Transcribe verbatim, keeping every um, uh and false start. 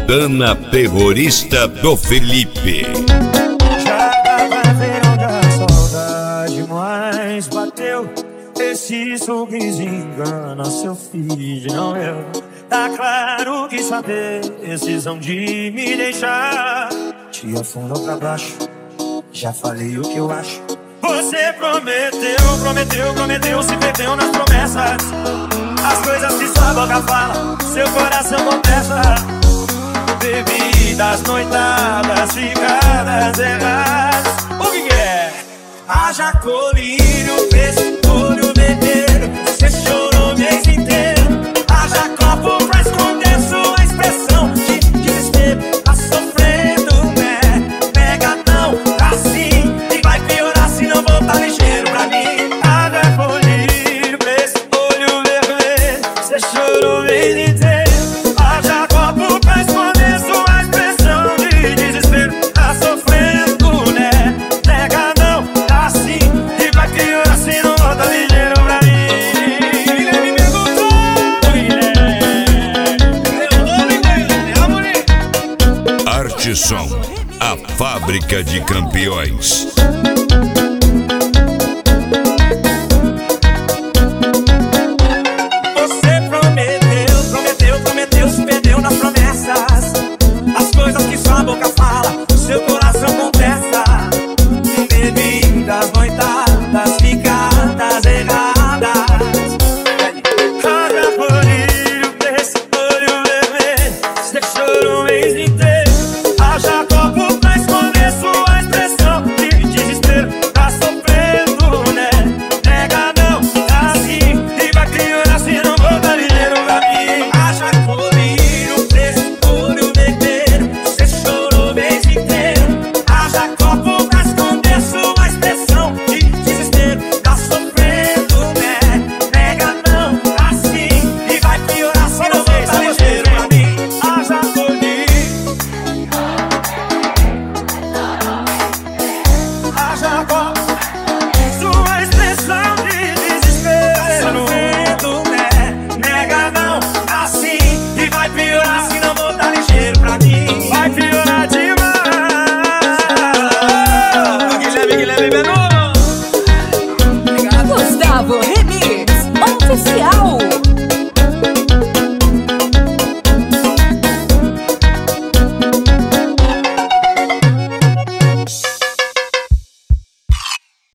Montana terrorista do Felipe. Já tava verão da saudade, mas bateu. Esse sorriso engana seu filho, não eu. Tá claro que sua decisão de me deixar te afundou pra baixo. Já falei o que eu acho. Você prometeu, prometeu, prometeu, se perdeu nas promessas. As coisas que sua boca fala, seu coração confessa. Bebidas, noitadas, ficadas erradas. O que que é? Haja colírio, pescolho, beber. Você chorou o mês inteiro. Haja copo pra esconder sua expressão de desespero. Tá sofrendo, né? Pega não, assim. E vai piorar se não voltar ligeiro pra mim. Haja colírio, pescolho, beber. Você chorou o mês inteiro. Haja copo pra esconder sua expressão de desespero. Tá sofrendo, né? Pega não, assim. E vai piorar se não voltar ligeiro pra mim. Ele me perguntou, Arte Som, a fábrica de campeões.